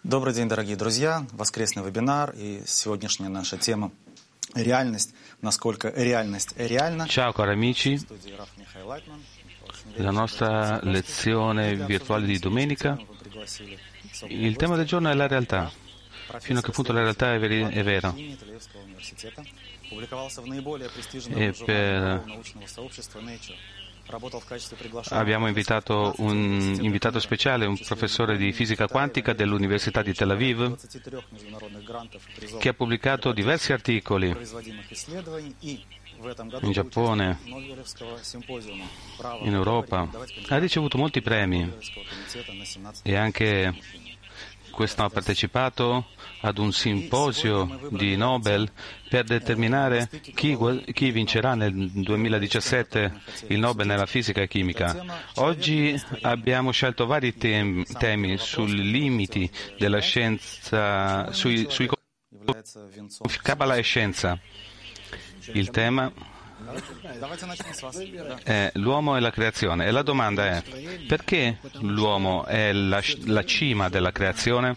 Добрый день, дорогие друзья. Воскресный вебинар и сегодняшняя наша тема «Реальность. Насколько реальность реальна». Ciao cari amici, la nostra lezione virtuale di domenica. Il tema del giorno è la realtà. Fino a che punto la realtà è vera. Abbiamo invitato un invitato speciale, un professore di fisica quantica dell'Università di Tel Aviv, che ha pubblicato diversi articoli in Giappone, in Europa. Ha ricevuto molti premi e anche quest'anno ha partecipato ad un simposio di Nobel per determinare chi vincerà nel 2017 il Nobel nella fisica e chimica. Oggi abbiamo scelto vari temi sui limiti della scienza, sui Kabbalah e scienza. Il tema è l'uomo e la creazione. E la domanda è: perché l'uomo è la cima della creazione?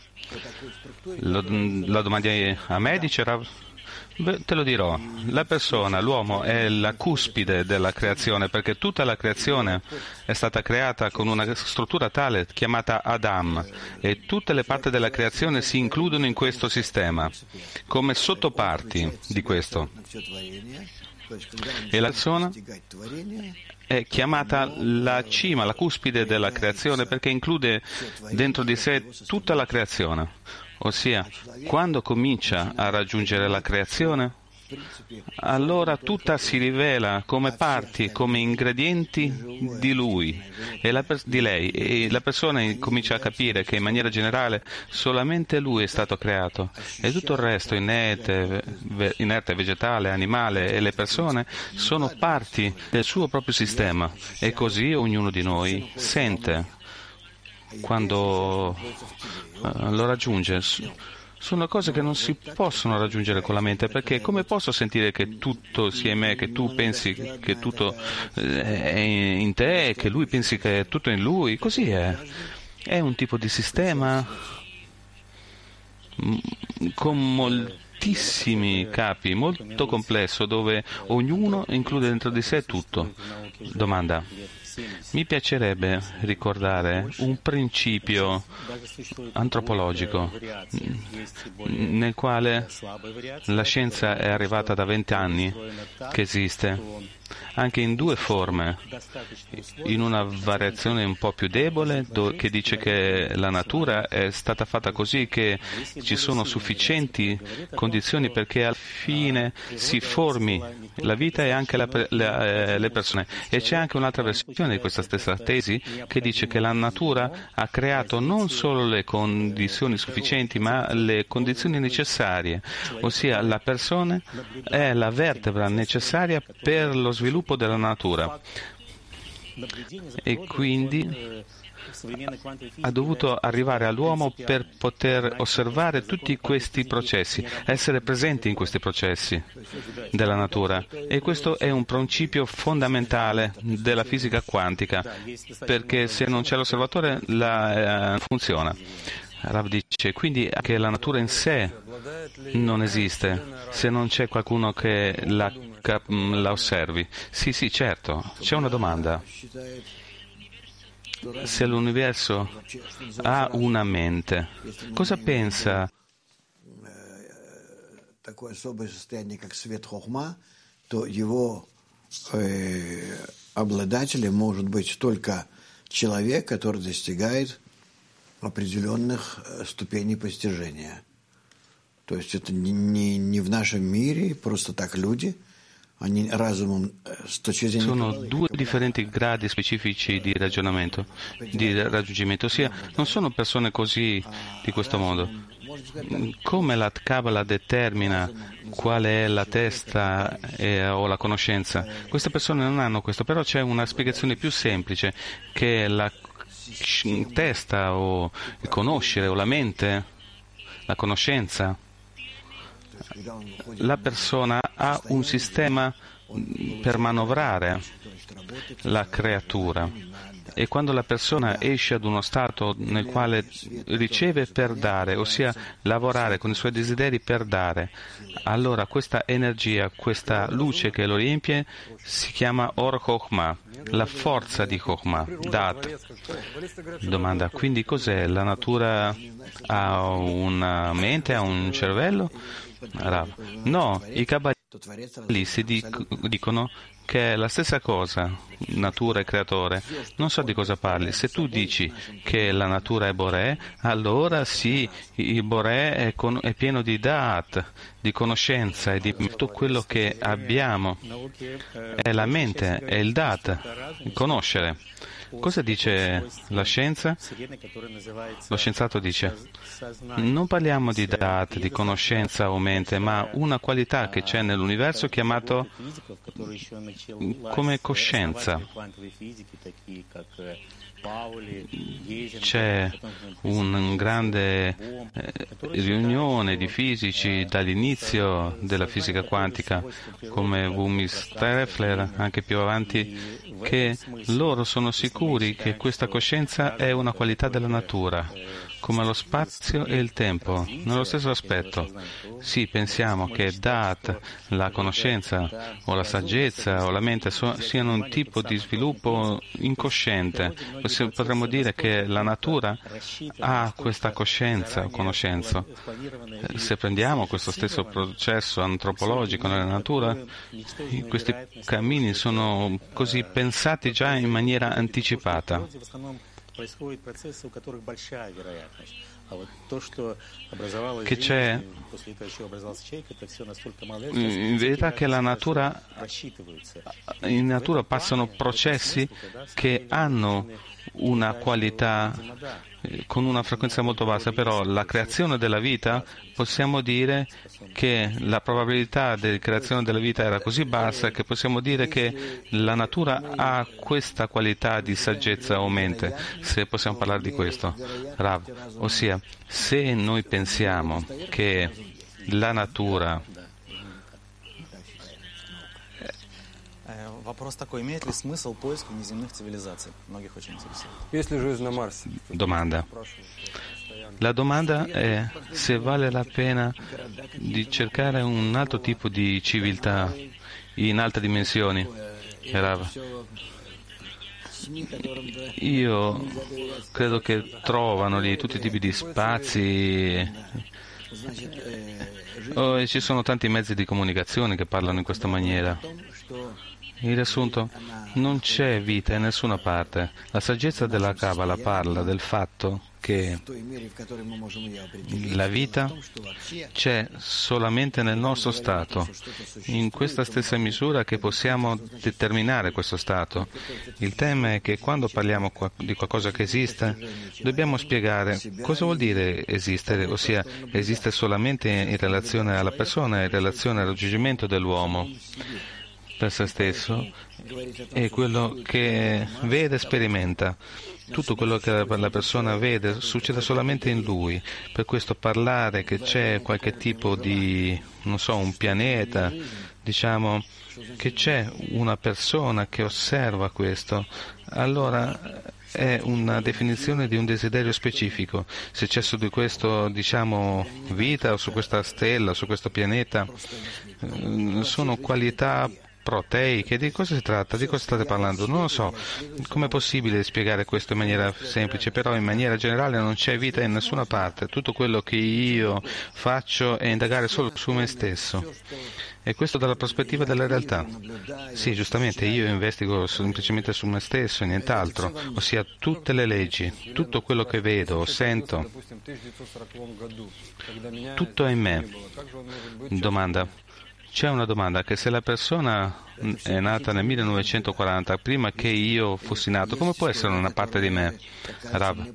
La domandi a me, dice Rav? Beh, te lo dirò. La persona, l'uomo, è la cuspide della creazione, perché tutta la creazione è stata creata con una struttura tale chiamata Adam, e tutte le parti della creazione si includono in questo sistema come sottoparti di questo. E la persona è chiamata la cima, la cuspide della creazione, perché include dentro di sé tutta la creazione. Ossia, quando comincia a raggiungere la creazione, allora tutta si rivela come parti, come ingredienti di lui e di lei, e la persona comincia a capire che in maniera generale solamente lui è stato creato e tutto il resto, inerte, vegetale, animale, e le persone sono parti del suo proprio sistema, e così ognuno di noi sente quando lo raggiunge. Sono cose che non si possono raggiungere con la mente, perché come posso sentire che tutto sia in me, che tu pensi che tutto è in te, che lui pensi che è tutto in lui? Così è. È un tipo di sistema con moltissimi capi, molto complesso, dove ognuno include dentro di sé tutto. Domanda: mi piacerebbe ricordare un principio antropologico nel quale la scienza è arrivata da 20 anni, che esiste anche in due forme, in una variazione un po' più debole, che dice che la natura è stata fatta così che ci sono sufficienti condizioni perché alla fine si formi la vita e anche le persone. E c'è anche un'altra versione di questa stessa tesi che dice che la natura ha creato non solo le condizioni sufficienti ma le condizioni necessarie, ossia la persona è la vertebra necessaria per lo sviluppo della natura, e quindi ha dovuto arrivare all'uomo per poter osservare tutti questi processi, essere presenti in questi processi della natura. E questo è un principio fondamentale della fisica quantica, perché se non c'è l'osservatore non funziona. Rav dice quindi che la natura in sé non esiste se non c'è qualcuno che la osservi. Sì, certo. C'è una domanda: se l'universo ha una mente, cosa pensa? Такое особое состояние, как свет хохма, то его обладателем может быть только человек, который достигает определенных ступеней постижения. То есть это не в нашем мире, просто так люди. Sono due differenti gradi specifici di ragionamento, di raggiungimento, ossia non sono persone così di questo modo. Come la Kabbalah determina quale è la testa o la conoscenza, queste persone non hanno questo, però c'è una spiegazione più semplice, che la testa o il conoscere o la mente, la conoscenza, la persona ha un sistema per manovrare la creatura. E quando la persona esce ad uno stato nel quale riceve per dare, ossia lavorare con i suoi desideri per dare, allora questa energia, questa luce che lo riempie si chiama Or Chokhmah, la forza di Chokhmah, Dat. Domanda, quindi cos'è? La natura ha una mente, ha un cervello? Rav. No, i kabbalisti dicono che è la stessa cosa, natura e creatore. Non so di cosa parli. Se tu dici che la natura è Boré, allora sì, il Boré è pieno di Da'at, di conoscenza e di tutto quello che abbiamo. È la mente, è il Da'at, il conoscere. Cosa dice la scienza? Lo scienziato dice: non parliamo di Da'at, di conoscenza o mente, ma una qualità che c'è nell'universo chiamato come coscienza. C'è una grande riunione di fisici dall'inizio della fisica quantica, come Wumi Streffler, anche più avanti, che loro sono sicuri che questa coscienza è una qualità della natura, come lo spazio e il tempo, nello stesso aspetto. Sì, pensiamo che Da'at, la conoscenza o la saggezza o la mente siano un tipo di sviluppo incosciente. Potremmo dire che la natura ha questa coscienza o conoscenza. Se prendiamo questo stesso processo antropologico nella natura, questi cammini sono così pensati già in maniera anticipata. Che c'è in verità che la natura, in natura passano processi che hanno una qualità con una frequenza molto bassa, però la creazione della vita, possiamo dire che la probabilità di creazione della vita era così bassa che possiamo dire che la natura ha questa qualità di saggezza o mente, se possiamo parlare di questo, Rav. Ossia, se noi pensiamo che la natura Вопрос такой, имеет ли смысл поиск внеземных цивилизаций? Многих очень интересует. Если жизнь на Марсе. Domanda. La domanda è se vale la pena di cercare un altro tipo di civiltà in altre dimensioni. Rav. Io credo che trovano lì tutti i tipi di spazi e ci sono tanti mezzi di comunicazione che parlano in questa maniera. Il riassunto: non c'è vita in nessuna parte. La saggezza della Kabbalah parla del fatto che la vita c'è solamente nel nostro stato, in questa stessa misura che possiamo determinare questo stato. Il tema è che quando parliamo di qualcosa che esiste, dobbiamo spiegare cosa vuol dire esistere, ossia esiste solamente in relazione alla persona, in relazione al raggiungimento dell'uomo per se stesso e quello che vede e sperimenta. Tutto quello che la persona vede succede solamente in lui. Per questo parlare che c'è qualche tipo di, non so, un pianeta, diciamo che c'è una persona che osserva questo, allora è una definizione di un desiderio specifico. Se c'è su di questo, diciamo, vita, o su questa stella, o su questo pianeta, sono qualità proteiche. Di cosa si tratta? Di cosa state parlando? Non lo so. Com'è possibile spiegare questo in maniera semplice? Però in maniera generale non c'è vita in nessuna parte. Tutto quello che io faccio è indagare solo su me stesso. E questo dalla prospettiva della realtà. Sì, giustamente, io investigo semplicemente su me stesso e nient'altro, ossia tutte le leggi, tutto quello che vedo o sento, tutto è in me. Domanda. C'è una domanda, che se la persona è nata nel 1940, prima che io fossi nato, come può essere una parte di me? Rav,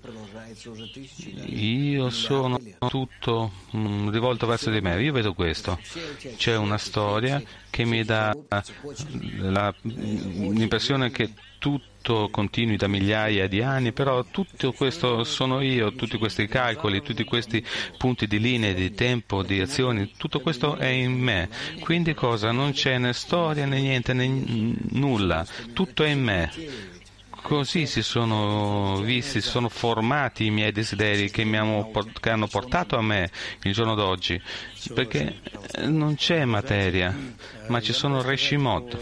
io sono tutto rivolto verso di me, io vedo questo. C'è una storia che mi dà l'impressione che tutto tutto continui da migliaia di anni, però tutto questo sono io, tutti questi calcoli, tutti questi punti di linee, di tempo, di azioni, tutto questo è in me. Quindi cosa? Non c'è né storia né niente, né nulla, tutto è in me. Così si sono visti, si sono formati i miei desideri che hanno portato a me il giorno d'oggi, perché non c'è materia, ma ci sono reshimot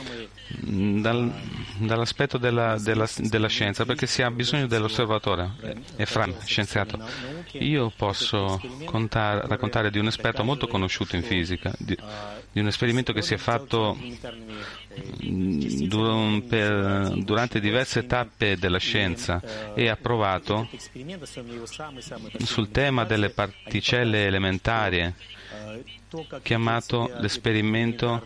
dall'aspetto della scienza, perché si ha bisogno dell'osservatore. Efraim, scienziato, io posso raccontare di un esperto molto conosciuto in fisica, di un esperimento che si è fatto durante diverse tappe della scienza e ha provato sul tema delle particelle elementarie, chiamato l'esperimento.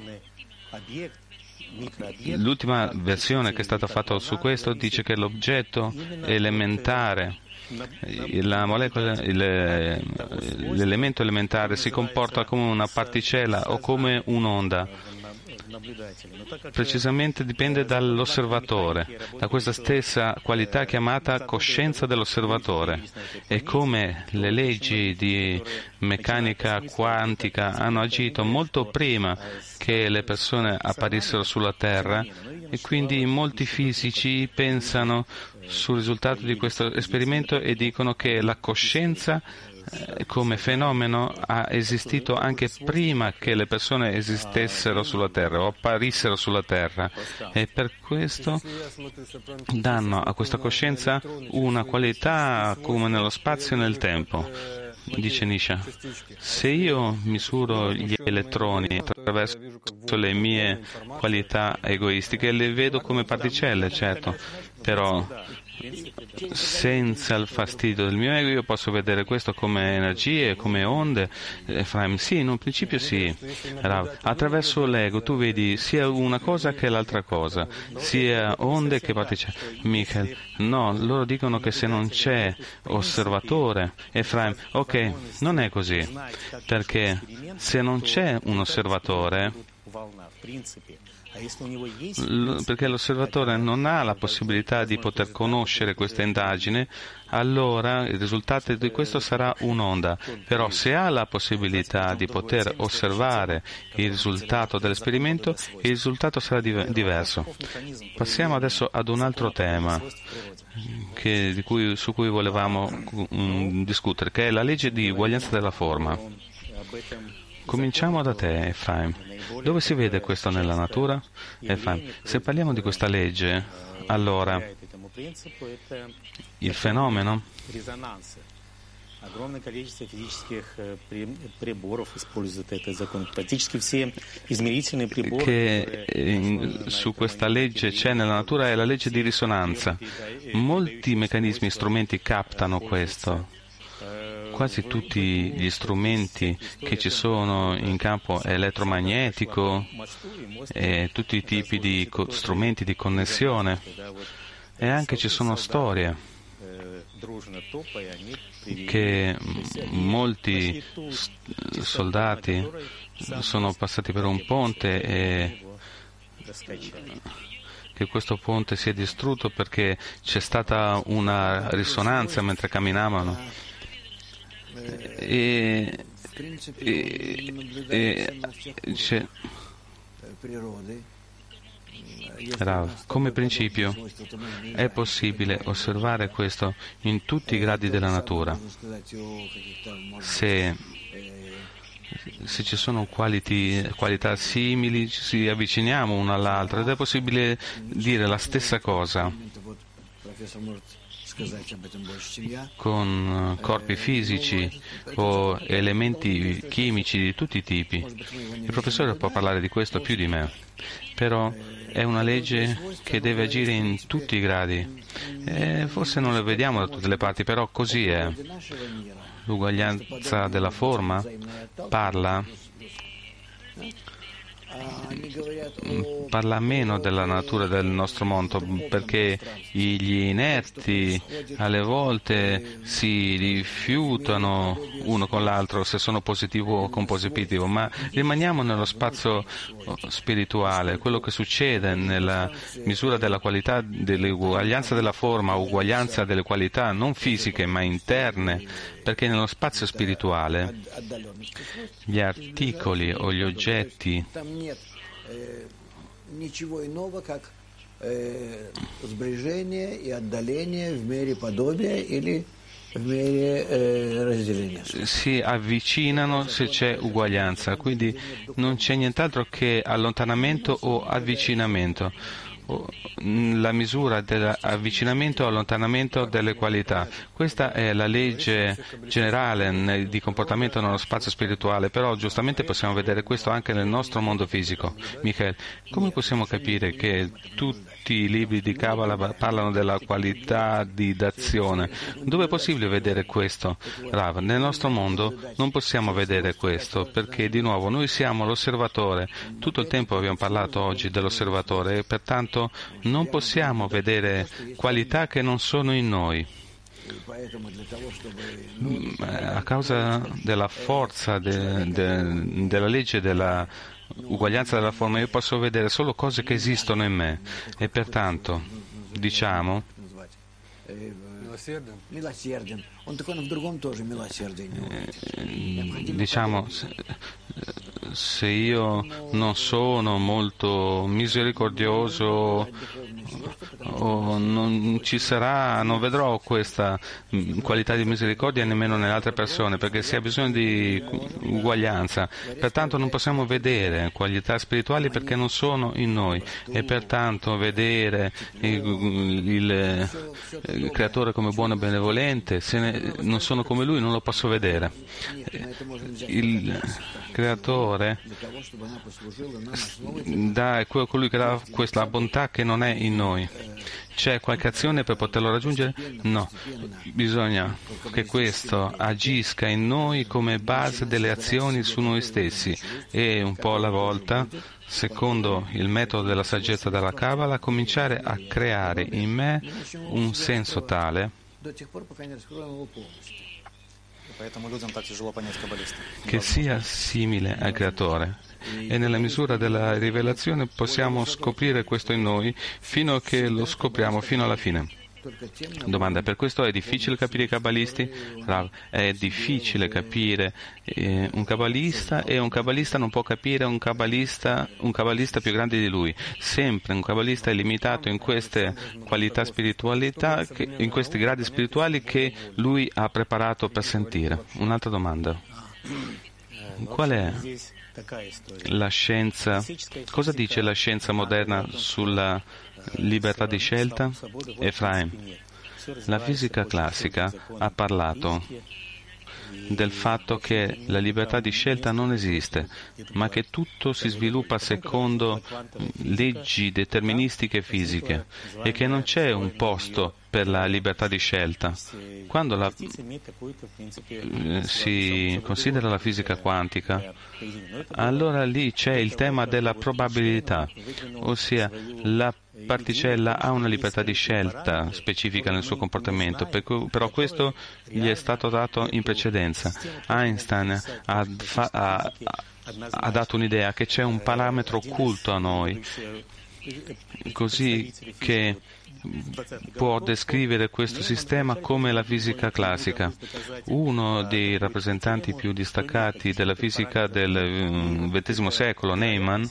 L'ultima versione che è stata fatta su questo dice che l'oggetto elementare, la molecola, l'elemento elementare si comporta come una particella o come un'onda. Precisamente dipende dall'osservatore, da questa stessa qualità chiamata coscienza dell'osservatore. E come le leggi di meccanica quantica hanno agito molto prima che le persone apparissero sulla Terra, e quindi molti fisici pensano sul risultato di questo esperimento e dicono che la coscienza come fenomeno ha esistito anche prima che le persone esistessero sulla Terra o apparissero sulla Terra, e per questo danno a questa coscienza una qualità come nello spazio e nel tempo. Dice Nisha, se io misuro gli elettroni attraverso le mie qualità egoistiche, le vedo come particelle, certo, però senza il fastidio del mio ego io posso vedere questo come energie, come onde. Efraim, sì, in un principio sì. Attraverso l'ego tu vedi sia una cosa che l'altra cosa, sia onde che particelle. Michael, no, loro dicono che se non c'è osservatore, Efraim, ok, non è così, perché se non c'è un osservatore, perché l'osservatore non ha la possibilità di poter conoscere questa indagine, allora il risultato di questo sarà un'onda. Però se ha la possibilità di poter osservare il risultato dell'esperimento, il risultato sarà diverso. Passiamo adesso ad un altro tema su cui volevamo discutere, che è la legge di uguaglianza della forma. Cominciamo da te, Efraim. Dove si vede questo nella natura? Efraim, se parliamo di questa legge, allora il fenomeno che su questa legge c'è nella natura è la legge di risonanza. Molti meccanismi e strumenti captano questo. Quasi tutti gli strumenti che ci sono in campo elettromagnetico e tutti i tipi di strumenti di connessione, e anche ci sono storie che molti soldati sono passati per un ponte e che questo ponte si è distrutto perché c'è stata una risonanza mentre camminavano. Come principio è possibile osservare questo in tutti i gradi della natura. Se ci sono qualità simili, ci avviciniamo una all'altra ed è possibile dire la stessa cosa con corpi fisici o elementi chimici di tutti i tipi. Il professore può parlare di questo più di me, però è una legge che deve agire in tutti i gradi. Forse non la vediamo da tutte le parti, però così è. L'uguaglianza della forma parla parla meno della natura del nostro mondo, perché gli inerti alle volte si rifiutano uno con l'altro se sono positivo o compositivo, ma rimaniamo nello spazio spirituale. Quello che succede nella misura della qualità, dell'uguaglianza della forma, uguaglianza delle qualità non fisiche ma interne, perché nello spazio spirituale gli articoli o gli oggetti Ничего иного, как сближение и отдаление в мере подобия или в мере разделения. Si avvicinano se c'è uguaglianza, quindi non c'è nient'altro che allontanamento o avvicinamento. La misura dell'avvicinamento o allontanamento delle qualità. Questa è la legge generale di comportamento nello spazio spirituale, però giustamente possiamo vedere questo anche nel nostro mondo fisico. Michael, come possiamo capire che tutti i libri di Kabbalah parlano della qualità di d'azione? Dove è possibile vedere questo? Rav, nel nostro mondo non possiamo vedere questo, perché di nuovo noi siamo l'osservatore. Tutto il tempo abbiamo parlato oggi dell'osservatore e pertanto non possiamo vedere qualità che non sono in noi. A causa della forza della legge della uguaglianza della forma, io posso vedere solo cose che esistono in me e pertanto diciamo se io non sono molto misericordioso o non ci sarà, non vedrò questa qualità di misericordia nemmeno nelle altre persone, perché si ha bisogno di uguaglianza. Pertanto non possiamo vedere qualità spirituali perché non sono in noi e pertanto vedere il creatore come buono e benevolente, se non sono come lui non lo posso vedere. Il creatore è colui che dà questa bontà che non è in noi. C'è qualche azione per poterlo raggiungere? No, bisogna che questo agisca in noi come base delle azioni su noi stessi e un po' alla volta, secondo il metodo della saggezza della Kabbalah, cominciare a creare in me un senso tale che sia simile al creatore. E nella misura della rivelazione possiamo scoprire questo in noi fino a che lo scopriamo fino alla fine. Domanda: per questo è difficile capire i kabbalisti? Rav, è difficile capire un kabbalista e un kabbalista non può capire un kabbalista più grande di lui. Sempre un kabbalista è limitato in queste qualità spiritualità, in questi gradi spirituali che lui ha preparato per sentire. Un'altra domanda: qual è la scienza? Cosa dice la scienza moderna sulla libertà di scelta? Efraim, la fisica classica ha parlato del fatto che la libertà di scelta non esiste, ma che tutto si sviluppa secondo leggi deterministiche fisiche e che non c'è un posto per la libertà di scelta. Quando si considera la fisica quantica, allora lì c'è il tema della probabilità, ossia la particella ha una libertà di scelta specifica nel suo comportamento, però questo gli è stato dato in precedenza. Einstein ha dato un'idea che c'è un parametro occulto a noi, così che può descrivere questo sistema come la fisica classica. Uno dei rappresentanti più distaccati della fisica del XX secolo, Neumann,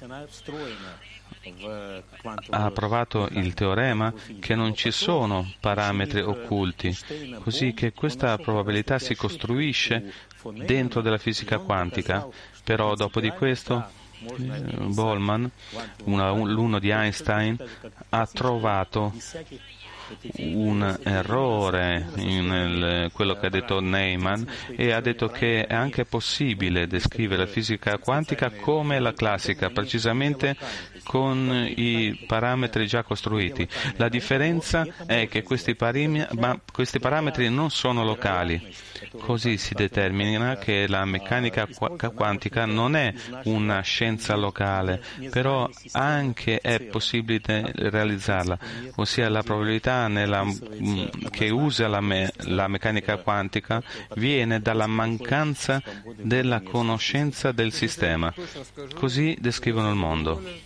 ha provato il teorema che non ci sono parametri occulti, così che questa probabilità si costruisce dentro della fisica quantica. Però dopo di questo Boltzmann, l'uno di Einstein, ha trovato un errore in quello che ha detto Neyman, e ha detto che è anche possibile descrivere la fisica quantica come la classica, precisamente con i parametri già costruiti. La differenza è che questi parametri non sono locali. Così si determina che la meccanica quantica non è una scienza locale, però anche è possibile realizzarla, ossia la probabilità che usa la meccanica quantica viene dalla mancanza della conoscenza del sistema. Così descrivono il mondo.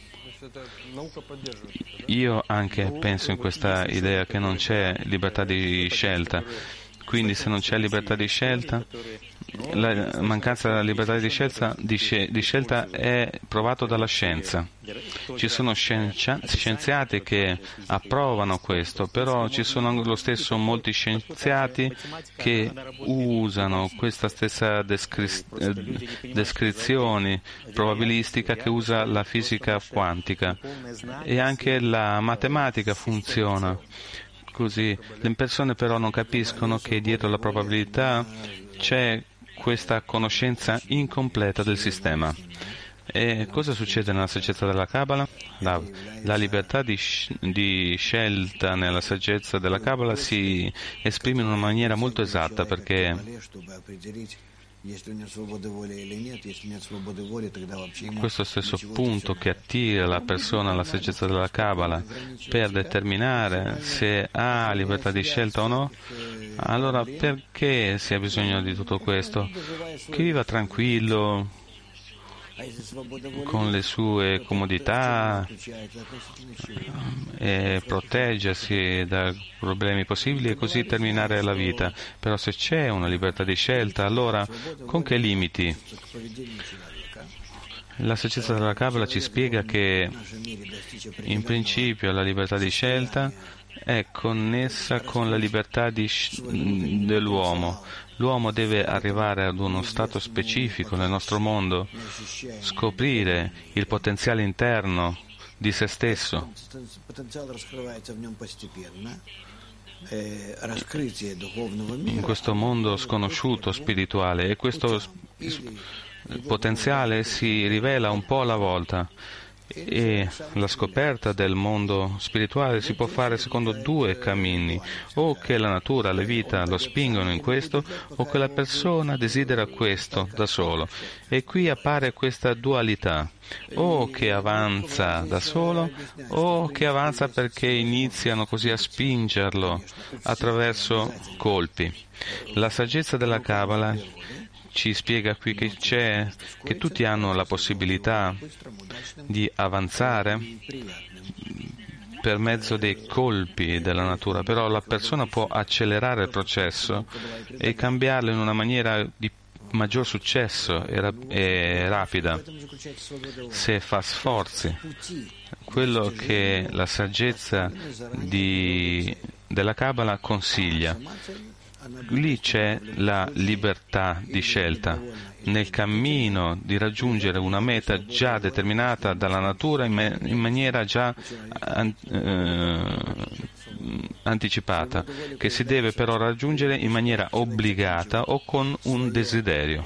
Io anche penso in questa idea che non c'è libertà di scelta. Quindi se non c'è libertà di scelta, la mancanza della libertà di scelta è provato dalla scienza. Ci sono scienziati che approvano questo, però ci sono lo stesso molti scienziati che usano questa stessa descrizione probabilistica che usa la fisica quantica, e anche la matematica funziona. Così le persone però non capiscono che dietro la probabilità c'è questa conoscenza incompleta del sistema. E cosa succede nella saggezza della Kabbalah? La libertà di scelta nella saggezza della Kabbalah si esprime in una maniera molto esatta, perché questo stesso punto che attira la persona alla saggezza della Kabbalah per determinare se ha libertà di scelta o no, allora perché si ha bisogno di tutto questo? Che viva tranquillo, con le sue comodità, e proteggersi da problemi possibili e così terminare la vita. Però se c'è una libertà di scelta, allora con che limiti? La saggezza della Kabbalah ci spiega che in principio la libertà di scelta è connessa con la libertà dell'uomo. L'uomo deve arrivare ad uno stato specifico nel nostro mondo, scoprire il potenziale interno di se stesso. In questo mondo sconosciuto spirituale, e questo potenziale si rivela un po' alla volta. E la scoperta del mondo spirituale si può fare secondo due cammini: o che la natura, la vita lo spingono in questo, o che la persona desidera questo da solo. E qui appare questa dualità: o che avanza da solo, o che avanza perché iniziano così a spingerlo attraverso colpi. La saggezza della Kabbalah ci spiega qui che tutti hanno la possibilità di avanzare per mezzo dei colpi della natura, però la persona può accelerare il processo e cambiarlo in una maniera di maggior successo e rapida se fa sforzi. Quello che la saggezza della Kabbalah consiglia. Lì c'è la libertà di scelta nel cammino di raggiungere una meta già determinata dalla natura in maniera già anticipata, che si deve però raggiungere in maniera obbligata o con un desiderio.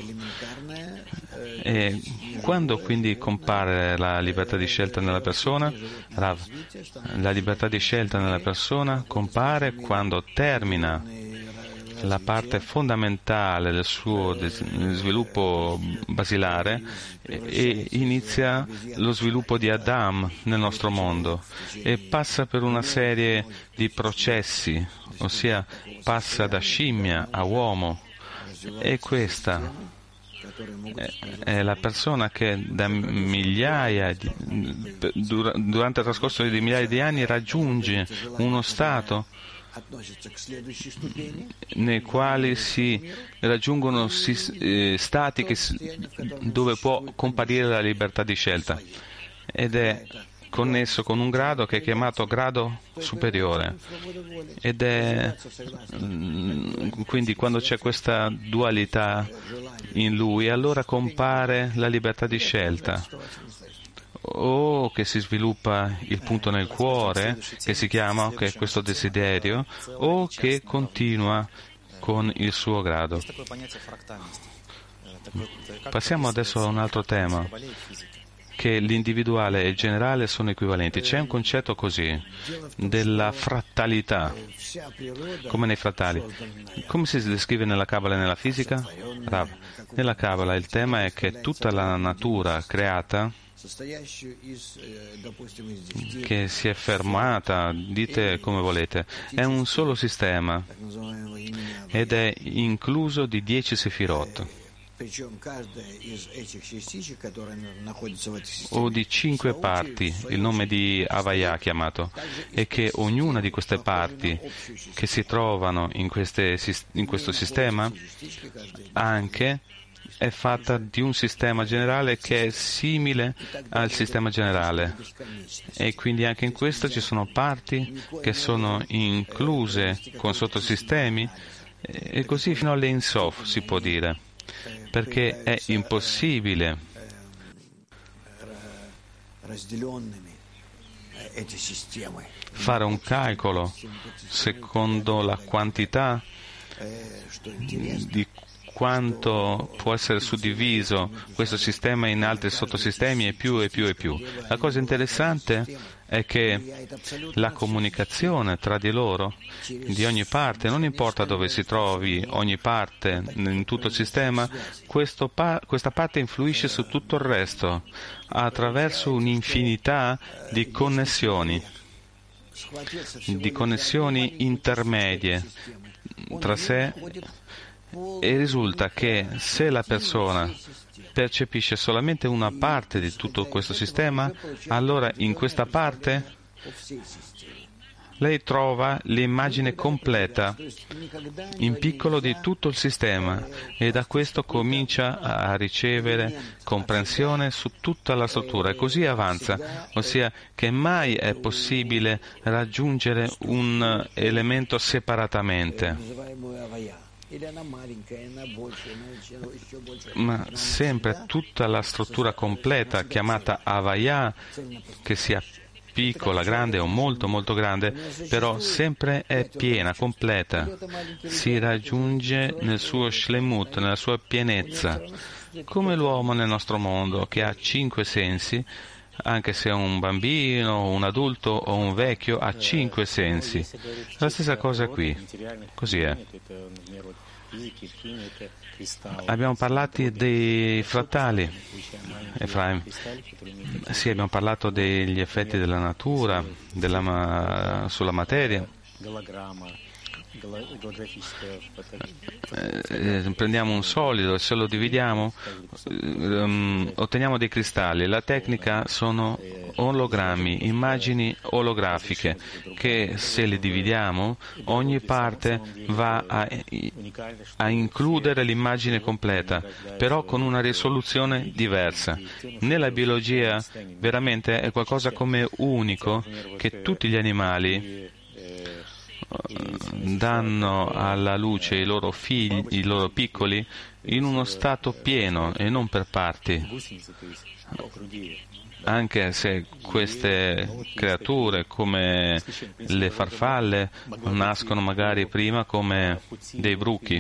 E quando quindi compare la libertà di scelta nella persona? La libertà di scelta nella persona compare quando termina la parte fondamentale del suo sviluppo basilare e inizia lo sviluppo di Adam nel nostro mondo, e passa per una serie di processi, ossia passa da scimmia a uomo. E questa è la persona che da durante il trascorso di migliaia di anni raggiunge uno stato nei quali si raggiungono stati dove può comparire la libertà di scelta, ed è connesso con un grado che è chiamato grado superiore, ed è quindi quando c'è questa dualità in lui, allora compare la libertà di scelta, o che si sviluppa il punto nel cuore, che si chiama, che è questo desiderio, o che continua con il suo grado. Passiamo adesso a un altro tema, che l'individuale e il generale sono equivalenti. C'è un concetto così, della frattalità, come nei frattali. Come si descrive nella Kabbalah e nella fisica? Rav, nella Kabbalah il tema è che tutta la natura creata, che si è fermata, dite come volete, è un solo sistema ed è incluso di 10 sefirot, o di 5 parti, il nome di Havaya chiamato, e che ognuna di queste parti che si trovano in questo sistema anche è fatta di un sistema generale che è simile al sistema generale, e quindi anche in questo ci sono parti che sono incluse con sottosistemi, e così fino all'Ein Sof si può dire, perché è impossibile fare un calcolo secondo la quantità di quanto può essere suddiviso questo sistema in altri sottosistemi, e più e più e più. La cosa interessante è che la comunicazione tra di loro, di ogni parte, non importa dove si trovi ogni parte in tutto il sistema, questa parte influisce su tutto il resto attraverso un'infinità di connessioni intermedie tra sé. E risulta che se la persona percepisce solamente una parte di tutto questo sistema, allora in questa parte lei trova l'immagine completa in piccolo di tutto il sistema, e da questo comincia a ricevere comprensione su tutta la struttura, e così avanza, ossia che mai è possibile raggiungere un elemento separatamente, ma sempre tutta la struttura completa chiamata Havaya, che sia piccola, grande o molto molto grande, però sempre è piena, completa, si raggiunge nel suo shlemut, nella sua pienezza, come l'uomo nel nostro mondo che ha 5 sensi. Anche se è un bambino, un adulto o un vecchio, ha 5 sensi. La stessa cosa qui, così è. Abbiamo parlato dei frattali, Efraim. Sì, abbiamo parlato degli effetti della natura, sulla materia. Prendiamo un solido e se lo dividiamo otteniamo dei cristalli. La tecnica sono ologrammi, immagini olografiche, che se le dividiamo ogni parte va a includere l'immagine completa, però con una risoluzione diversa. Nella biologia veramente è qualcosa come unico, che tutti gli animali danno alla luce i loro figli, i loro piccoli, in uno stato pieno e non per parti. Anche se queste creature, come le farfalle, nascono magari prima come dei bruchi.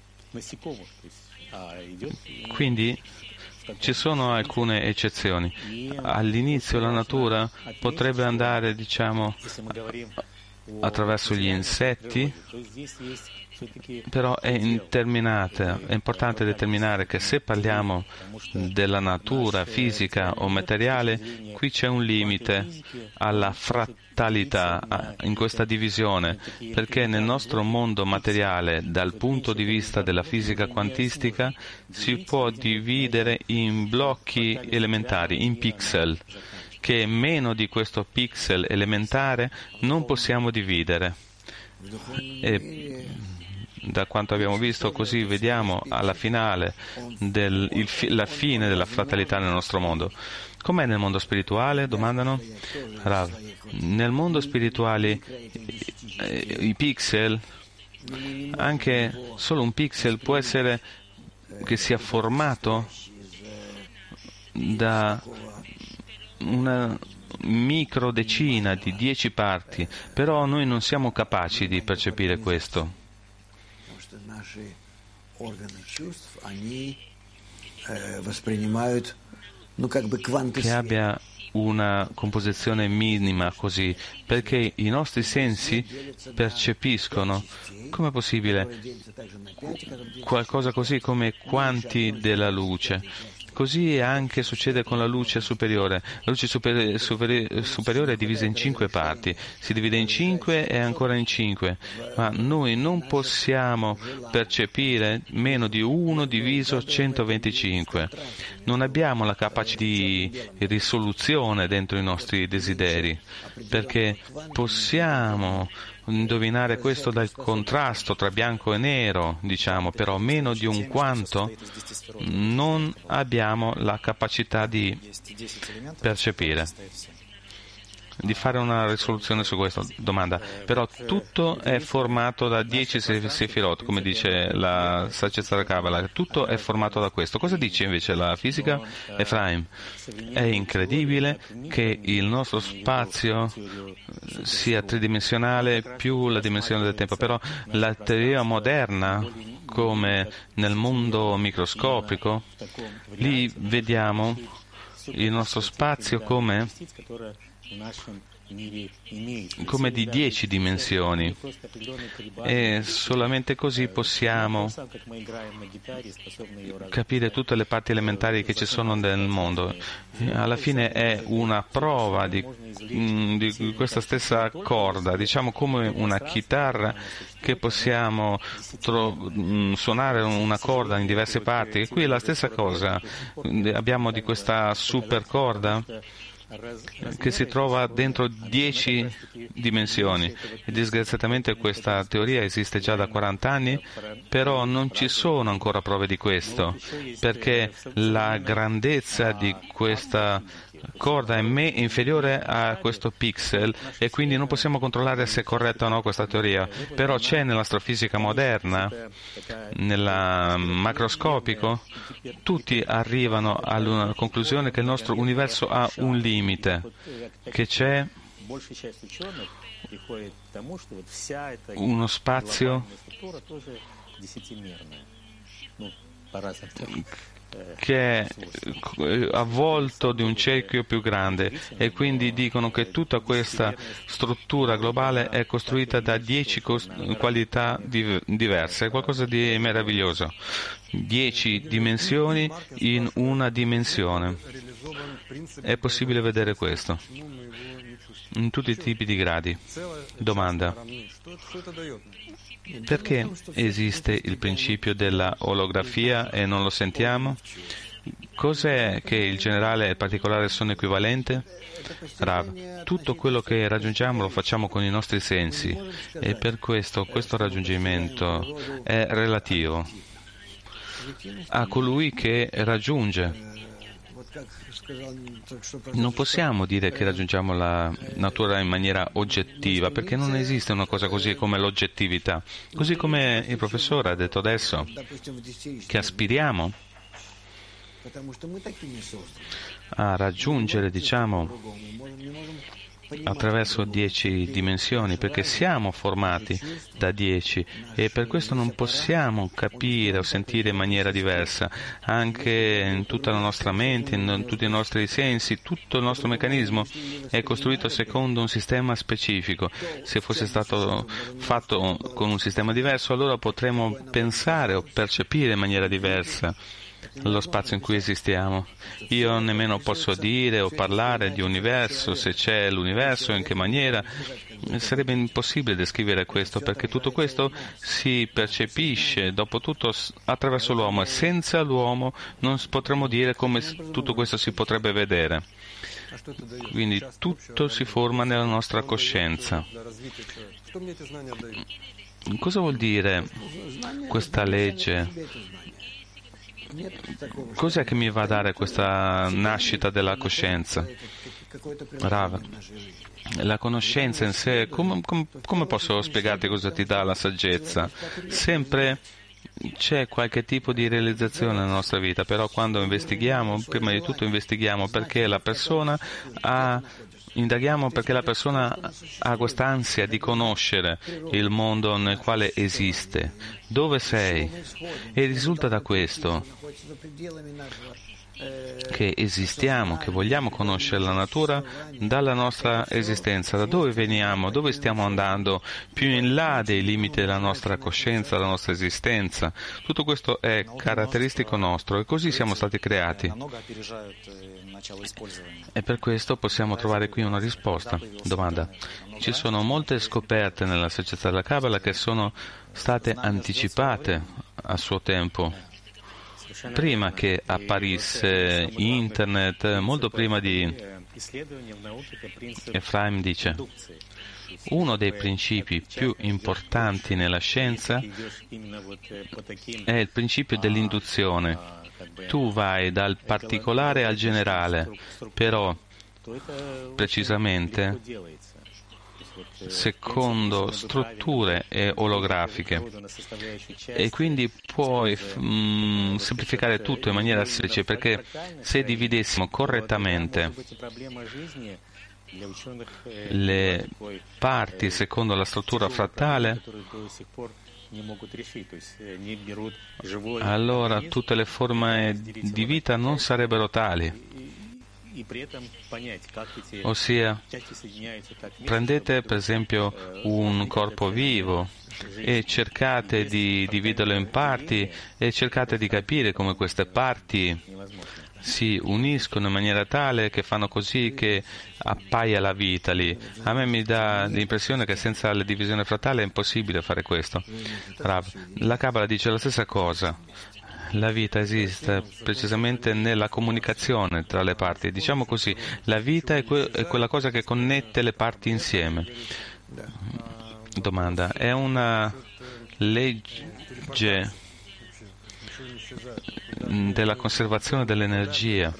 Quindi ci sono alcune eccezioni. All'inizio la natura potrebbe andare, attraverso gli insetti, però è indeterminata. È importante determinare che se parliamo della natura fisica o materiale, qui c'è un limite alla frattalità, in questa divisione, perché nel nostro mondo materiale, dal punto di vista della fisica quantistica, si può dividere in blocchi elementari, in pixel, che meno di questo pixel elementare non possiamo dividere. E da quanto abbiamo visto, così vediamo alla finale la fine della frattalità nel nostro mondo. Com'è nel mondo spirituale? Domandano. Rav, nel mondo spirituale i pixel, anche solo un pixel può essere che sia formato una micro decina di 10 parti, però noi non siamo capaci di percepire questo. Che abbia una composizione minima così, perché i nostri sensi percepiscono, come è possibile, qualcosa così come quanti della luce. Così anche succede con la luce superiore. La luce superiore è divisa in 5 parti, si divide in 5 e ancora in 5, ma noi non possiamo percepire meno di 1 diviso 125. Non abbiamo la capacità di risoluzione dentro i nostri desideri, perché possiamo indovinare questo dal contrasto tra bianco e nero, diciamo, però meno di un quanto non abbiamo la capacità di percepire, di fare una risoluzione su questa domanda. Però tutto è formato da 10 sefirot, come dice la saggezza della Kabbalah, tutto è formato da questo. Cosa dice invece la fisica? Efraim, è incredibile che il nostro spazio sia tridimensionale più la dimensione del tempo, però la teoria moderna, come nel mondo microscopico, lì vediamo il nostro spazio come di 10 dimensioni, e solamente così possiamo capire tutte le parti elementari che ci sono nel mondo. Alla fine è una prova di questa stessa corda, diciamo come una chitarra, che possiamo suonare una corda in diverse parti, e qui è la stessa cosa. Abbiamo di questa super corda che si trova dentro 10 dimensioni, e disgraziatamente questa teoria esiste già da 40 anni, però non ci sono ancora prove di questo, perché la grandezza di questa corda è inferiore a questo pixel, e quindi non possiamo controllare se è corretta o no questa teoria. Però c'è nell'astrofisica moderna, nella macroscopico, tutti arrivano alla conclusione che il nostro universo ha un limite, che c'è uno spazio che è avvolto di un cerchio più grande, e quindi dicono che tutta questa struttura globale è costruita da 10 qualità diverse. È qualcosa di meraviglioso. 10 dimensioni in una dimensione. È possibile vedere questo in tutti i tipi di gradi. Domanda: perché esiste il principio della olografia e non lo sentiamo? Cos'è che il generale e il particolare sono equivalenti? Rav, tutto quello che raggiungiamo lo facciamo con i nostri sensi, e per questo raggiungimento è relativo a colui che raggiunge. Non possiamo dire che raggiungiamo la natura in maniera oggettiva, perché non esiste una cosa così come l'oggettività. Così come il professore ha detto adesso, che aspiriamo a raggiungere, diciamo, attraverso 10 dimensioni, perché siamo formati da 10, e per questo non possiamo capire o sentire in maniera diversa. Anche in tutta la nostra mente, in tutti i nostri sensi, tutto il nostro meccanismo è costruito secondo un sistema specifico. Se fosse stato fatto con un sistema diverso, allora potremmo pensare o percepire in maniera diversa lo spazio in cui esistiamo. Io nemmeno posso dire o parlare di universo, se c'è l'universo, in che maniera. Sarebbe impossibile descrivere questo, perché tutto questo si percepisce dopo tutto attraverso l'uomo, e senza l'uomo non potremmo dire come tutto questo si potrebbe vedere. Quindi tutto si forma nella nostra coscienza. Cosa vuol dire questa legge? Cos'è che mi va a dare questa nascita della coscienza? Rav, la conoscenza in sé, come posso spiegarti cosa ti dà la saggezza? Sempre c'è qualche tipo di realizzazione nella nostra vita, però quando investighiamo, prima di tutto investighiamo perché la persona indaghiamo perché la persona ha quest'ansia di conoscere il mondo nel quale esiste. Dove sei? E risulta da questo che esistiamo, che vogliamo conoscere la natura dalla nostra esistenza, da dove veniamo, dove stiamo andando, più in là dei limiti della nostra coscienza, della nostra esistenza. Tutto questo è caratteristico nostro e così siamo stati creati. E per questo possiamo trovare qui una risposta. Domanda. Ci sono molte scoperte nella saggezza della Kabbalah che sono state anticipate a suo tempo, prima che apparisse internet, molto prima di... Efraim dice: uno dei principi più importanti nella scienza è il principio dell'induzione. Tu vai dal particolare al generale, però precisamente secondo strutture olografiche, e quindi puoi semplificare tutto in maniera semplice, perché se dividessimo correttamente le parti secondo la struttura frattale, allora tutte le forme di vita non sarebbero tali. Ossia, prendete per esempio un corpo vivo e cercate di dividerlo in parti e cercate di capire come queste parti si uniscono in maniera tale che fanno così che appaia la vita lì. A me mi dà l'impressione che senza la divisione frattale è impossibile fare questo. La Kabbalah dice la stessa cosa. La vita esiste precisamente nella comunicazione tra le parti. Diciamo così, la vita è quella cosa che connette le parti insieme. Domanda. È una legge della conservazione dell'energia.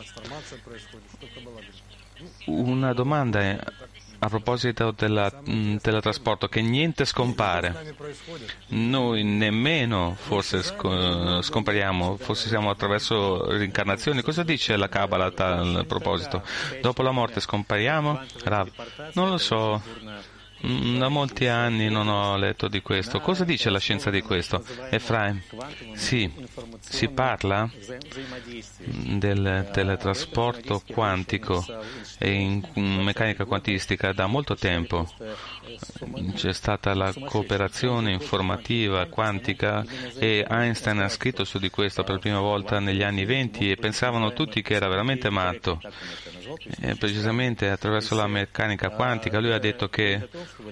Una domanda è, a proposito del teletrasporto, che niente scompare. Noi nemmeno forse scompariamo, forse siamo attraverso reincarnazioni. Cosa dice la Kabbalah a tal proposito? Dopo la morte scompariamo? Rav, non lo so. Da molti anni non ho letto di questo. Cosa dice la scienza di questo? Efraim, sì, si parla del teletrasporto quantico e in meccanica quantistica da molto tempo. C'è stata la cooperazione informativa quantica e Einstein ha scritto su di questo per la prima volta negli anni 20 e pensavano tutti che era veramente matto. E precisamente attraverso la meccanica quantica lui ha detto che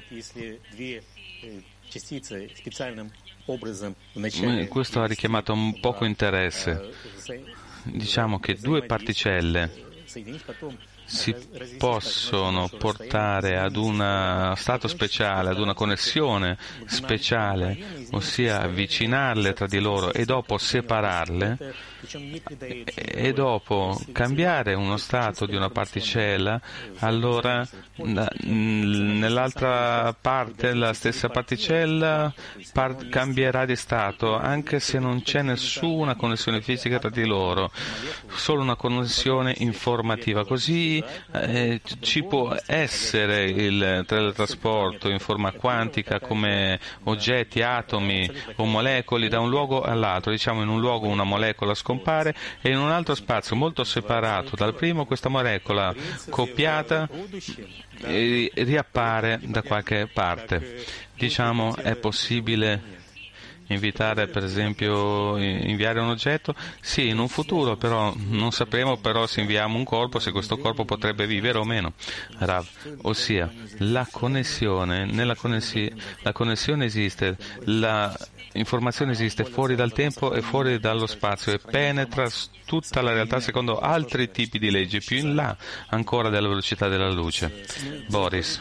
questo ha richiamato un poco interesse. Diciamo che due particelle si possono portare ad uno stato speciale, ad una connessione speciale, ossia avvicinarle tra di loro e dopo separarle e dopo cambiare uno stato di una particella, allora nell'altra parte la stessa particella cambierà di stato, anche se non c'è nessuna connessione fisica tra di loro, solo una connessione informativa. Così ci può essere il teletrasporto in forma quantica come oggetti, atomi o molecole da un luogo all'altro. Diciamo, in un luogo una molecola scompare e in un altro spazio molto separato dal primo questa molecola copiata riappare da qualche parte. Diciamo, è possibile invitare, per esempio, inviare un oggetto? Sì, in un futuro, però non sapremo però se inviamo un corpo, se questo corpo potrebbe vivere o meno. Rav, ossia, la connessione esiste, l'informazione esiste fuori dal tempo e fuori dallo spazio e penetra tutta la realtà secondo altri tipi di leggi, più in là ancora della velocità della luce. Boris.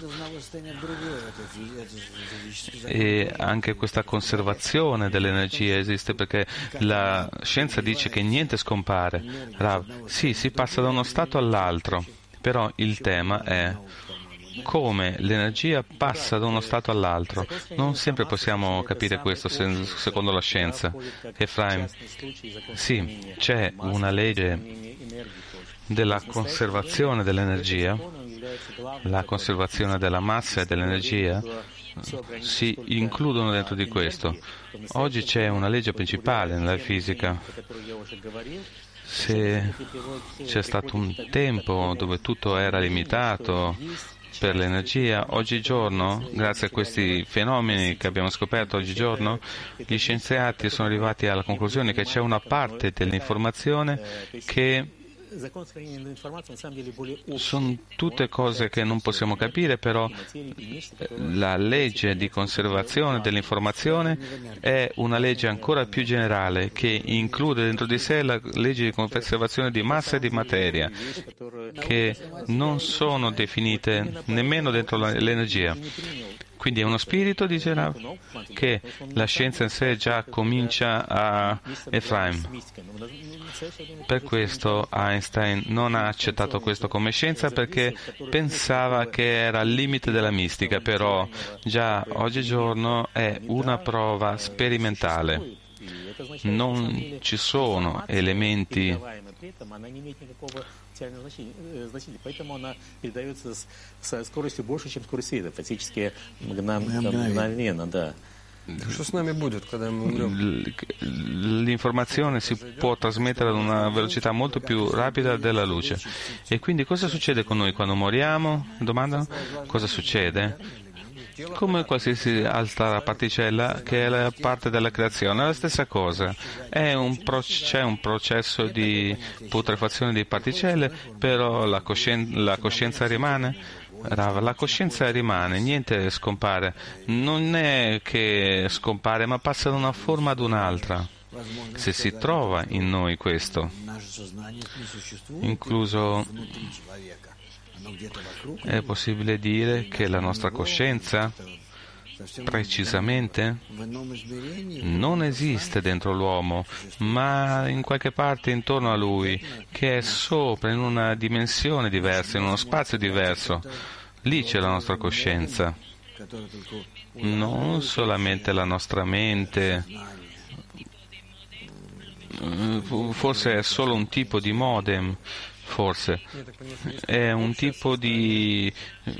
E anche questa conservazione dell'energia esiste perché la scienza dice che niente scompare. Rav, sì, si passa da uno stato all'altro, però il tema è come l'energia passa da uno stato all'altro. Non sempre possiamo capire questo secondo la scienza. Efraim, sì, c'è una legge della conservazione dell'energia, la conservazione della massa e dell'energia si includono dentro di questo. Oggi c'è una legge principale nella fisica. Se c'è stato un tempo dove tutto era limitato per l'energia, oggigiorno, grazie a questi fenomeni che abbiamo scoperto oggigiorno, gli scienziati sono arrivati alla conclusione che c'è una parte dell'informazione che sono tutte cose che non possiamo capire, però la legge di conservazione dell'informazione è una legge ancora più generale che include dentro di sé la legge di conservazione di massa e di materia, che non sono definite nemmeno dentro l'energia. Quindi è uno spirito, dice Rav, che la scienza in sé già comincia a Efraim. Per questo Einstein non ha accettato questo come scienza, perché pensava che era al limite della mistica, però già oggigiorno è una prova sperimentale. Non ci sono elementi поэтому она передается со скоростью больше, чем скорость света, фактически мгновенно, да. Что с нами будет, когда мы умрем? L'informazione si può trasmettere ad una velocità molto più rapida della luce. E quindi cosa succede con noi quando moriamo? Domandano? Cosa succede? Come qualsiasi altra particella che è la parte della creazione, è la stessa cosa. C'è un processo di putrefazione di particelle, però la coscienza rimane. La coscienza rimane, niente scompare. Non è che scompare, ma passa da una forma ad un'altra. Se si trova in noi questo, incluso è possibile dire che la nostra coscienza precisamente non esiste dentro l'uomo, ma in qualche parte intorno a lui, che è sopra, in una dimensione diversa, in uno spazio diverso. Lì c'è la nostra coscienza, non solamente la nostra mente. Forse è solo un tipo di modem, forse è un tipo di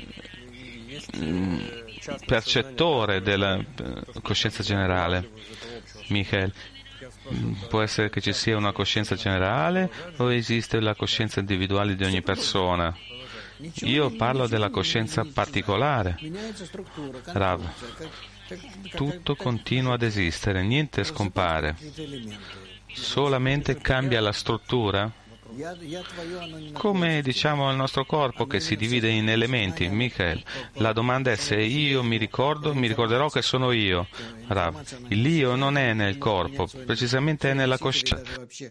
percettore della coscienza generale. Michael, può essere che ci sia una coscienza generale o esiste la coscienza individuale di ogni persona? Io parlo della coscienza particolare. Rav, tutto continua ad esistere, niente scompare, solamente cambia la struttura. Come diciamo il nostro corpo che si divide in elementi. Michael, la domanda è se io mi ricorderò che sono io. Rav, l'io non è nel corpo, precisamente è nella coscienza.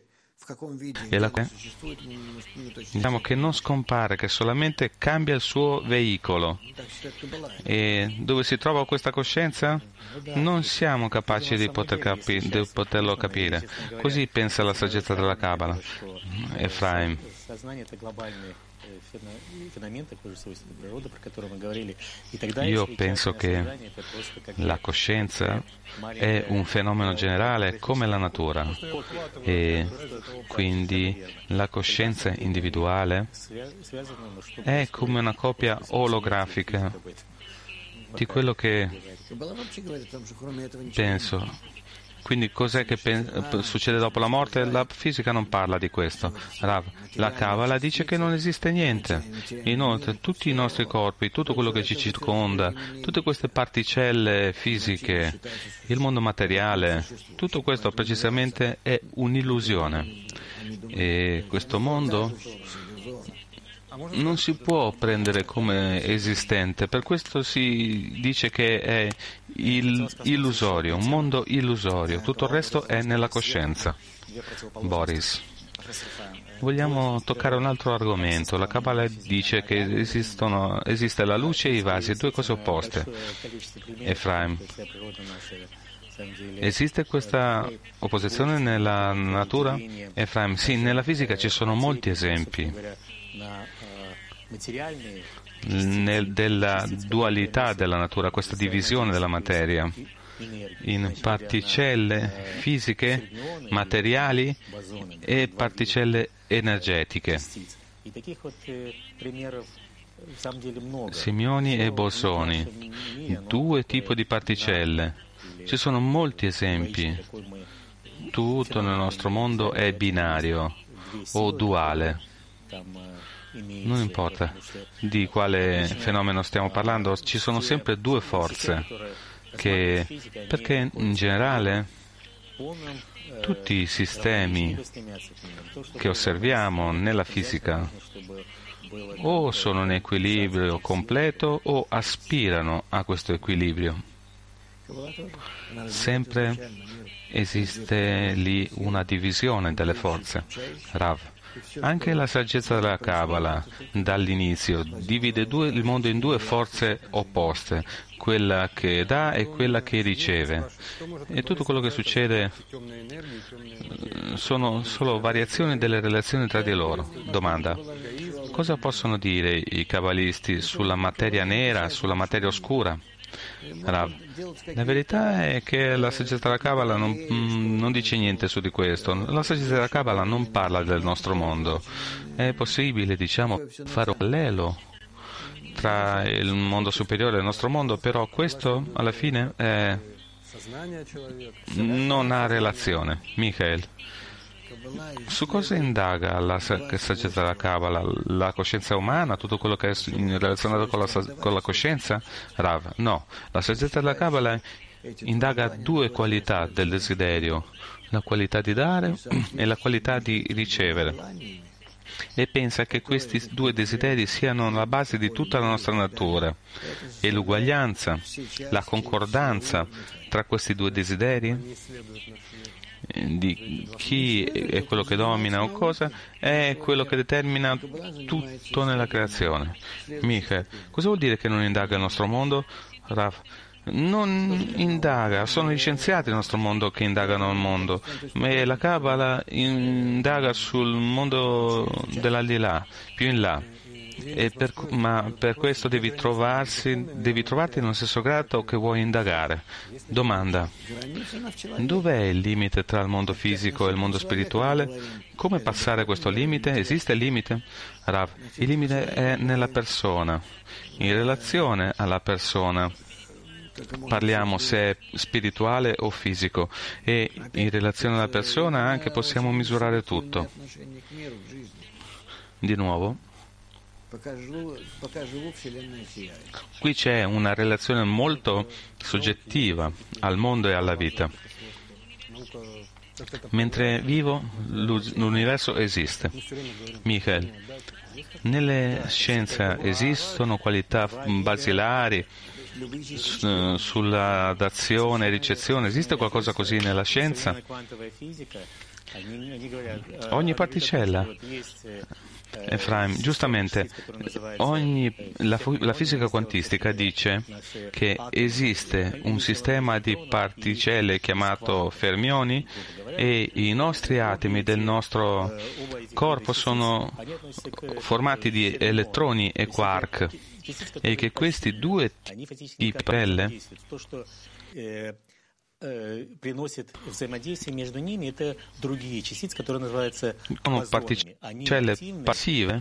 Diciamo che non scompare, che solamente cambia il suo veicolo. E dove si trova questa coscienza? Non siamo capaci di poterlo capire. Così pensa la saggezza della Kabbalah. Efraim. Io penso che la coscienza è un fenomeno generale come la natura e quindi la coscienza individuale è come una copia olografica di quello che penso. Quindi cos'è che succede dopo la morte? La fisica non parla di questo. La Kabbalah dice che non esiste niente. Inoltre tutti i nostri corpi, tutto quello che ci circonda, tutte queste particelle fisiche, il mondo materiale, tutto questo precisamente è un'illusione. E questo mondo non si può prendere come esistente, per questo si dice che è illusorio, un mondo illusorio, tutto il resto è nella coscienza. Boris, vogliamo toccare un altro argomento. La Kabbalah dice che esiste la luce e i vasi, due cose opposte. Efraim, esiste questa opposizione nella natura? Efraim, sì, nella fisica ci sono molti esempi. della dualità della natura, questa divisione della materia in particelle fisiche, materiali e particelle energetiche, semioni e bosoni, due tipi di particelle. Ci sono molti esempi. Tutto nel nostro mondo è binario o duale. Non importa di quale fenomeno stiamo parlando, ci sono sempre due forze, perché in generale tutti i sistemi che osserviamo nella fisica o sono in equilibrio completo o aspirano a questo equilibrio. Sempre esiste lì una divisione delle forze. Rav. Anche la saggezza della Kabbalah dall'inizio divide il mondo in due forze opposte, quella che dà e quella che riceve. E tutto quello che succede sono solo variazioni delle relazioni tra di loro. Domanda: cosa possono dire i kabbalisti sulla materia nera, sulla materia oscura? Rav, la verità è che la saggezza della Kabbalah non dice niente su di questo. La saggezza della Kabbalah non parla del nostro mondo. È possibile, fare un parallelo tra il mondo superiore e il nostro mondo, però questo alla fine non ha relazione. Michael, su cosa indaga la saggezza della Kabbalah? La coscienza umana? Tutto quello che è relazionato con la coscienza? Rav, no. La saggezza della Kabbalah indaga due qualità del desiderio, la qualità di dare e la qualità di ricevere. E pensa che questi due desideri siano la base di tutta la nostra natura. E l'uguaglianza, la concordanza tra questi due desideri, di chi è quello che domina o cosa, è quello che determina tutto nella creazione. Michael, cosa vuol dire che non indaga il nostro mondo? Rav, non indaga, sono gli scienziati del nostro mondo che indagano il mondo, ma la Kabbalah indaga sul mondo dell'aldilà, più in là. Ma per questo devi trovarti nello stesso grado che vuoi indagare. Domanda: dov'è il limite tra il mondo fisico e il mondo spirituale? Come passare questo limite? Esiste il limite? Rav, il limite è nella persona, in relazione alla persona. Parliamo se è spirituale o fisico, e in relazione alla persona anche possiamo misurare tutto. Di nuovo, qui c'è una relazione molto soggettiva al mondo e alla vita. Mentre vivo, l'universo esiste. Michael, nelle scienze esistono qualità basilari sulla dazione e ricezione? Esiste qualcosa così nella scienza? Ogni particella, Efraim, giustamente, la fisica quantistica dice che esiste un sistema di particelle chiamato fermioni, e i nostri atomi del nostro corpo sono formati di elettroni e quark, e che questi due tipi di particelle sono particelle passive,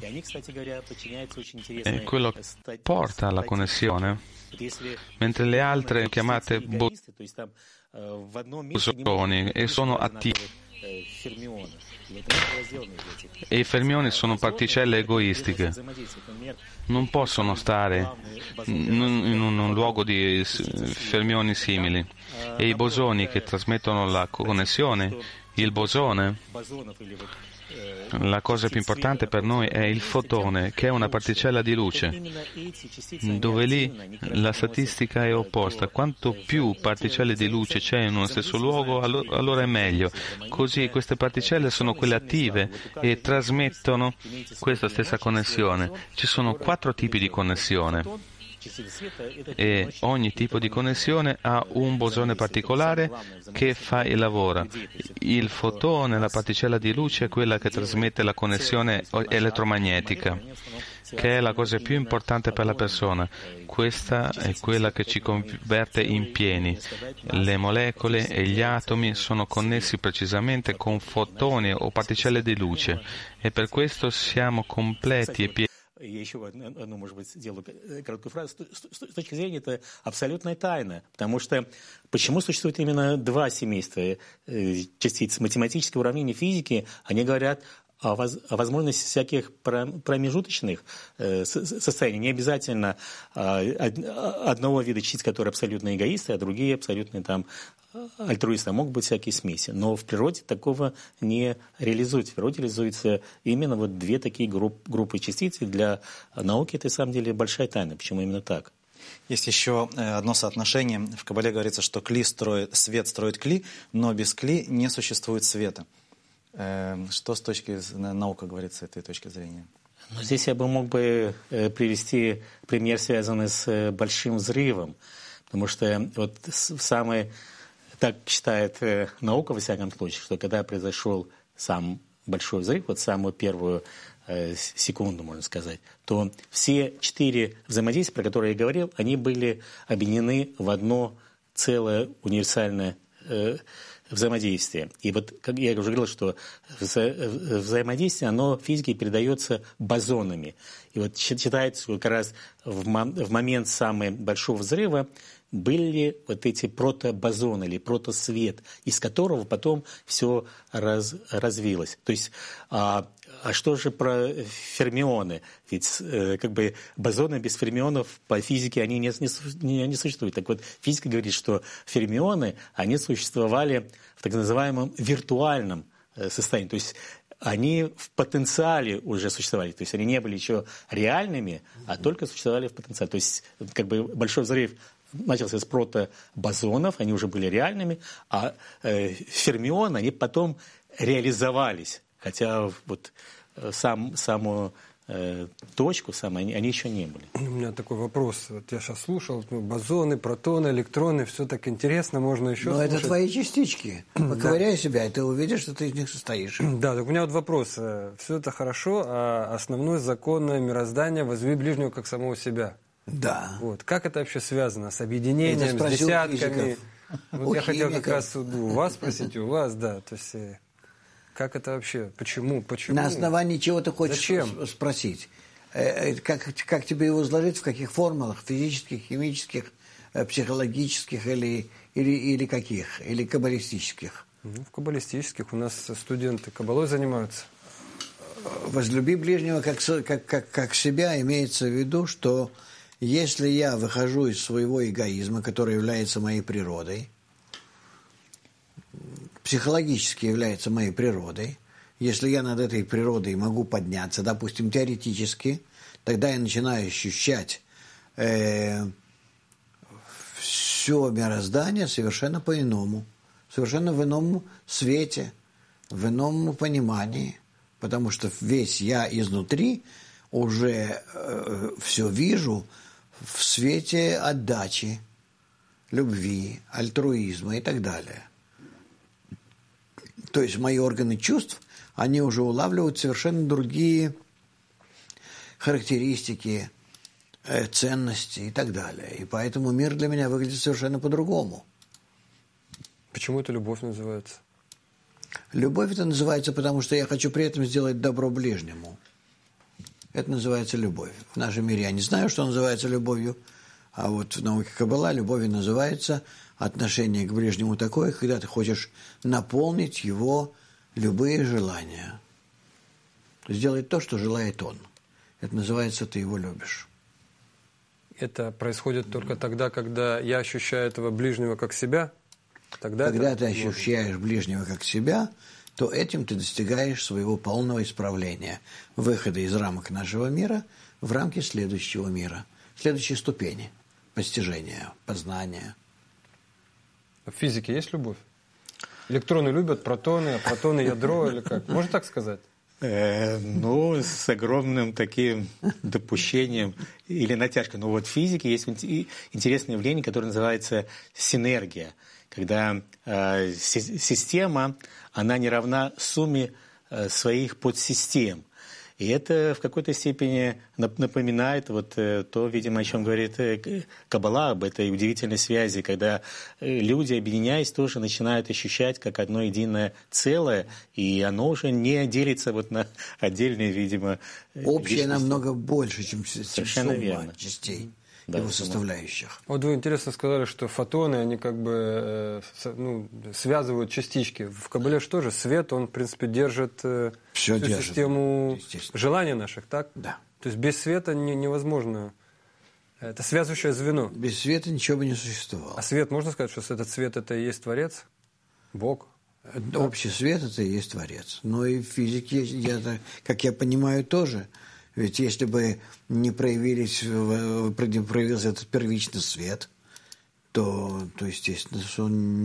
e quello che porta alla connessione, mentre le altre chiamate bosoni e sono attive. E i fermioni sono particelle egoistiche, non possono stare in un luogo di fermioni simili. E i bosoni che trasmettono la connessione, il bosone, la cosa più importante per noi è il fotone, che è una particella di luce, dove lì la statistica è opposta. Quanto più particelle di luce c'è in uno stesso luogo, allora è meglio. Così queste particelle sono quelle attive e trasmettono questa stessa connessione. Ci sono 4 tipi di connessione, e ogni tipo di connessione ha un bosone particolare che fa e lavora. Il fotone, la particella di luce, è quella che trasmette la connessione elettromagnetica, che è la cosa più importante per la persona. Questa è quella che ci converte in pieni. Le molecole e gli atomi sono connessi precisamente con fotoni o particelle di luce e per questo siamo completi e pieni. Я еще одну, может быть, сделаю короткую фразу. С точки зрения, это абсолютная тайна, потому что почему существует именно два семейства частиц? Математические уравнения физики, они говорят о возможности всяких промежуточных состояний. Не обязательно одного вида частиц, которые абсолютно эгоисты, а другие абсолютно там альтруисты. Могут быть всякие смеси. Но в природе такого не реализуется. В природе реализуются именно вот две такие группы частиц. И для науки это, на самом деле, большая тайна. Почему именно так? Есть еще одно соотношение. В Кабале говорится, что свет строит кли, но без кли не существует света. Что с точки науки говорит с этой точки зрения? Ну, здесь я бы мог бы привести пример, связанный с большим взрывом. Потому что вот самый, так считает наука, во всяком случае, что когда произошел сам большой взрыв, вот самую первую секунду, можно сказать, то все 4 взаимодействия, про которые я говорил, они были объединены в одно целое универсальное взаимодействие. И вот, как я уже говорил, что взаимодействие, оно в физике передается бозонами. И вот считается, что как раз в момент самого большого взрыва были вот эти протобозоны или протосвет, из которого потом все развилось. То есть, а что же про фермионы? Ведь как бы бозоны без фермионов по физике они не существуют. Так вот, физика говорит, что фермионы, они существовали в так называемом виртуальном состоянии. То есть они в потенциале уже существовали. То есть они не были еще реальными, а только существовали в потенциале. То есть как бы большой взрыв начался с протобозонов, они уже были реальными, а фермионы, они потом реализовались. Хотя вот саму точку они еще не были. У меня такой вопрос. Вот я сейчас слушал, бозоны, протоны, электроны, все так интересно, можно еще слушать. Но это твои частички. Поковыряй себя, и ты увидишь, что ты из них состоишь. Да, так у меня вот вопрос. Все это хорошо, а основной закон мироздания — возлюби ближнего как самого себя. Да. Вот. Как это вообще связано с объединением, с десятками? Вот я хотел как раз у вас спросить, у вас, да. То есть, как это вообще? Почему? На основании чего ты хочешь спросить? Как тебе его изложить, в каких формулах? Физических, химических, психологических или каких? Или каббалистических? В каббалистических. У нас студенты каббалой занимаются. Возлюби ближнего как себя, имеется в виду, что если я выхожу из своего эгоизма, который является моей природой, психологически является моей природой, если я над этой природой могу подняться, допустим, теоретически, тогда я начинаю ощущать все мироздание совершенно по-иному, совершенно в ином свете, в ином понимании, потому что весь я изнутри уже все вижу в свете отдачи, любви, альтруизма и так далее. То есть мои органы чувств, они уже улавливают совершенно другие характеристики, ценности и так далее. И поэтому мир для меня выглядит совершенно по-другому. Почему это любовь называется? Любовь это называется, потому что я хочу при этом сделать добро ближнему. Это называется любовь. В нашем мире я не знаю, что называется любовью, а вот в науке Каббала любовью называется отношение к ближнему такое, когда ты хочешь наполнить его любые желания. Сделать то, что желает он. Это называется «ты его любишь». Это происходит только тогда, когда я ощущаю этого ближнего как себя? Когда ты ощущаешь ближнего как себя, то этим ты достигаешь своего полного исправления, выхода из рамок нашего мира в рамки следующего мира, следующей ступени постижения, познания. В физике есть любовь? Электроны любят протоны, а протоны ядро или как? Можно так сказать? Ну, с огромным таким допущением или натяжкой. Но вот в физике есть интересное явление, которое называется синергия. Когда система, она не равна сумме своих подсистем. И это в какой-то степени напоминает то, видимо, о чем говорит Каббала, об этой удивительной связи, когда люди, объединяясь, тоже начинают ощущать как одно единое целое, и оно уже не делится на отдельные, видимо, общее личности. Намного больше, чем сумма верно. частей. Да, его составляющих. Вот вы интересно сказали, что фотоны, они как бы связывают частички. В Каббале же тоже свет, он, в принципе, держит всю систему желаний наших, так? Да. То есть без света невозможно. Это связывающее звено. Без света ничего бы не существовало. А свет, можно сказать, что этот свет – это и есть Творец? Бог? Общий свет – это и есть Творец. Но и в физике, как я понимаю, тоже. Ведь если бы не проявился этот первичный свет, то естественно, что он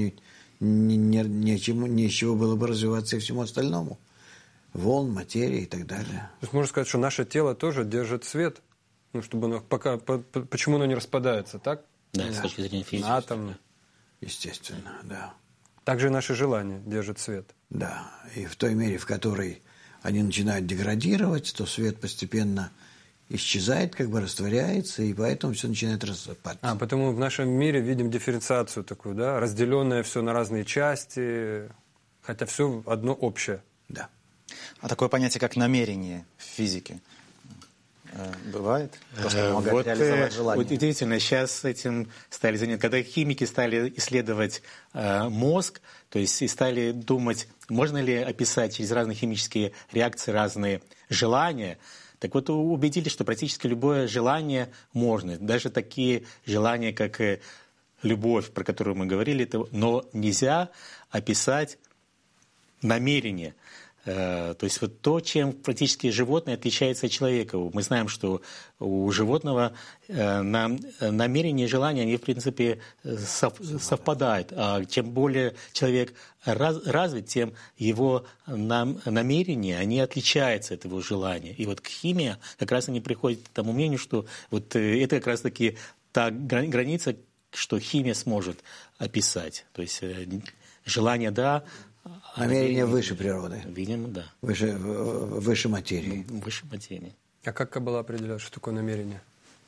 нечего было бы развиваться и всему остальному. Волн, материя и так далее. То есть можно сказать, что наше тело тоже держит свет, чтобы оно почему оно не распадается, так? Да, с точки зрения физики. Атомно. Естественно, да. Также и наши желания держат свет. Да, и в той мере, в которой они начинают деградировать, то свет постепенно исчезает, растворяется, и поэтому все начинает рассыпаться. Потому в нашем мире видим дифференциацию такую, да, разделенное все на разные части, хотя все одно общее. Да. А такое понятие, как намерение в физике, бывает? То, что помогает реализовать желание. Вот удивительно, сейчас этим стали заниматься. Когда химики стали исследовать мозг, то есть и стали думать, можно ли описать через разные химические реакции разные желания, так вот убедились, что практически любое желание можно. Даже такие желания, как любовь, про которую мы говорили, но нельзя описать намерение. То есть то, чем практически животное отличается от человека. Мы знаем, что у животного намерения и желания, они в принципе совпадают. А чем более человек развит, тем его намерения, они отличаются от его желания. И химия как раз они приходят к тому мнению, что это как раз таки та граница, что химия сможет описать. То есть желание, да, намерение выше природы. Видимо, да. Выше материи. Выше материи. А как Каббала определяет, что такое намерение?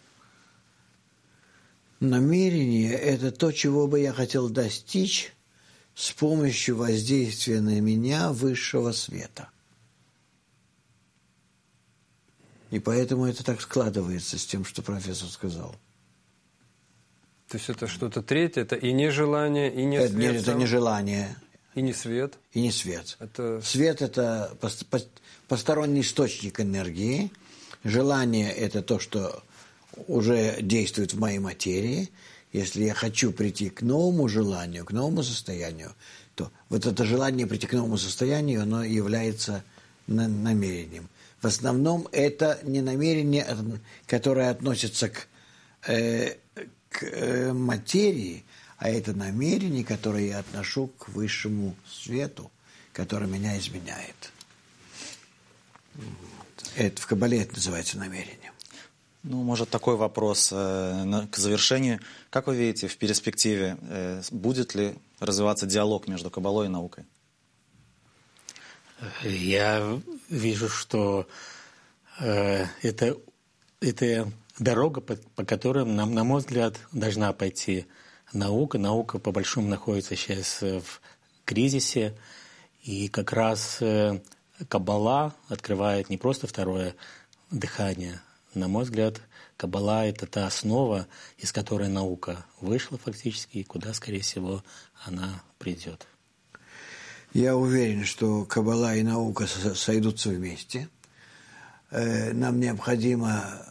Намерение – это то, чего бы я хотел достичь с помощью воздействия на меня высшего света. И поэтому это так складывается с тем, что профессор сказал. То есть это что-то третье, это и не желание, и не свет. Нет, это не желание. И не свет. И не свет. Это... Свет – это посторонний источник энергии. Желание – это то, что уже действует в моей материи. Если я хочу прийти к новому желанию, к новому состоянию, то это желание прийти к новому состоянию, оно является намерением. В основном это не намерение, которое относится к материи, а это намерение, которое я отношу к высшему свету, который меня изменяет. Это в Каббале это называется намерением. Может, такой вопрос к завершению. Как вы видите в перспективе, будет ли развиваться диалог между Каббалой и наукой? Я вижу, что это дорога, по которой, на мой взгляд, должна пойти наука. Наука, по-большому, находится сейчас в кризисе. И как раз Каббала открывает не просто второе дыхание. На мой взгляд, Каббала – это та основа, из которой наука вышла фактически, и куда, скорее всего, она придет. Я уверен, что Каббала и наука сойдутся вместе. Нам необходимо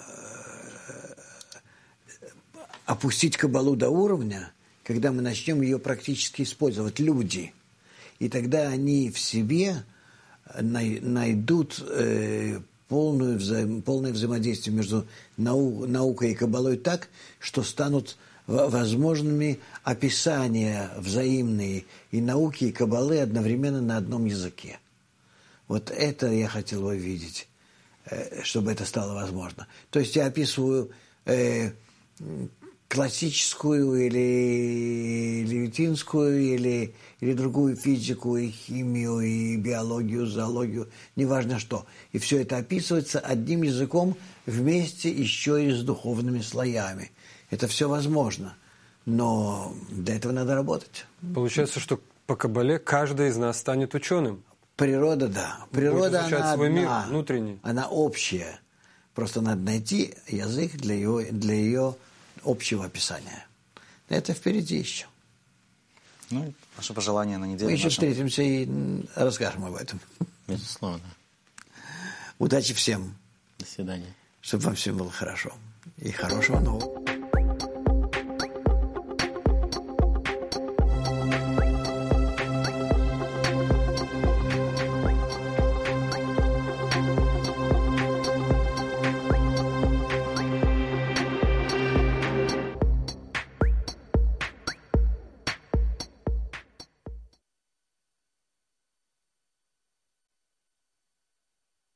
опустить Каббалу до уровня, когда мы начнем ее практически использовать, люди. И тогда они в себе найдут полное взаимодействие между наукой и Каббалой так, что станут возможными описания взаимные и науки, и Каббалы одновременно на одном языке. Это я хотел бы видеть, чтобы это стало возможно. То есть я описываю классическую или ньютинскую или другую физику, и химию, и биологию, зоологию, неважно что. И все это описывается одним языком вместе еще и с духовными слоями. Это все возможно, но для этого надо работать. Получается, что по Кабале каждый из нас станет ученым. Природа, да. Природа, она свой одна, мир внутренний. Она общая. Просто надо найти язык для ее общего описания. Это впереди еще. Ну, ваше пожелание на неделю. Мы еще встретимся и расскажем об этом. Безусловно. Удачи всем. До свидания. Чтобы вам всем было хорошо. И хорошего нового.